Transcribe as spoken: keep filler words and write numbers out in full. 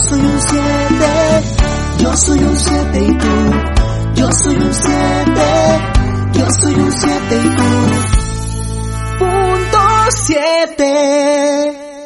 soy un siete, yo soy un siete y tú. Yo soy un siete, yo soy un siete y tú. Punto siete.